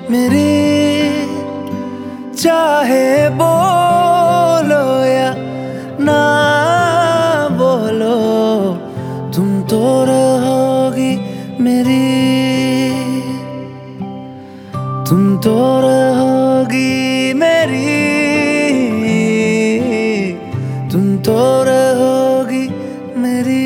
मेरी, चाहे बोलो या ना बोलो, तुम तो रहोगी मेरी, तुम तो रहोगी मेरी, तुम तो रहोगी मेरी।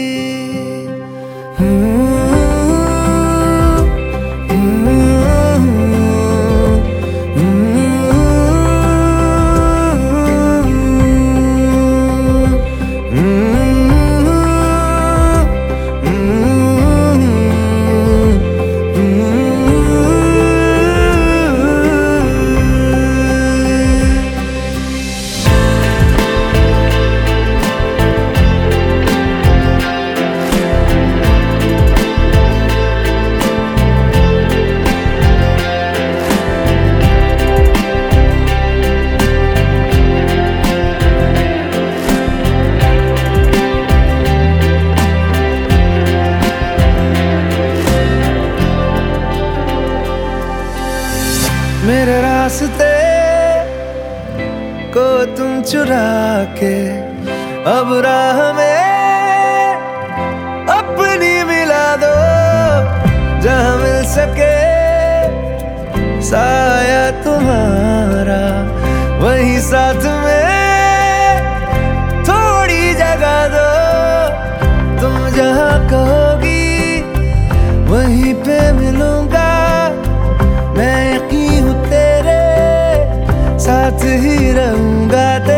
मेरे रास्ते को तुम चुरा के अब राह में अपनी मिला दो, जहाँ मिल सके साया तुम्हारा, वहीं साथ में थोड़ी जगह दो, तुम जहाँ कहोगी वहीं पे मिलूंगा, मैं यकीन हूँ तेरे साथ ही रहूंगा।